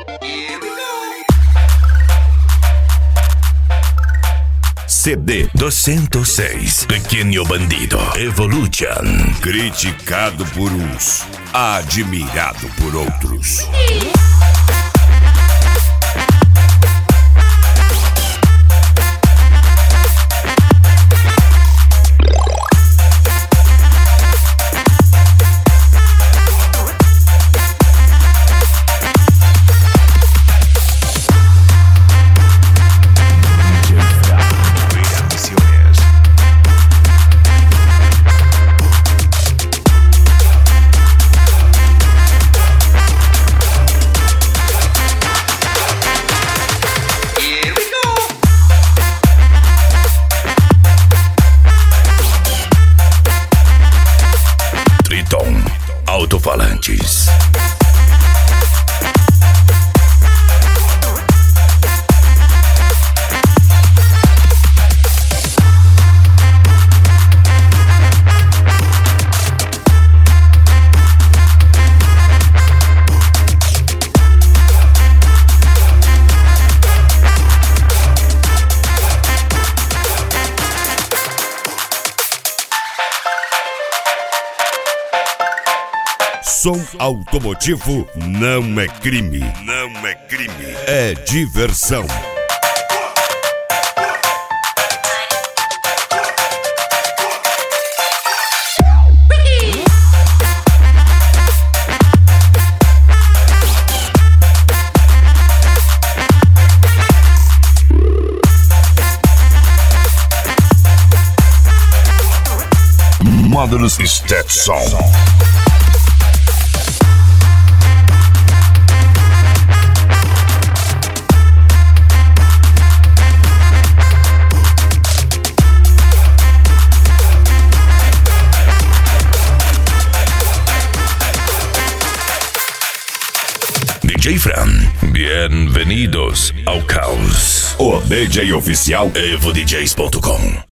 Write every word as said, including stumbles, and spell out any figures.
C D duzentos e seis, Pequeno Bandido, Evolution. Criticado por uns, admirado por outros. Alto-falantes. Som automotivo não é crime. Não é crime. É diversão. Mother's Stetson. D J Fran, bienvenidos ao caos. O D J oficial evo d js ponto com.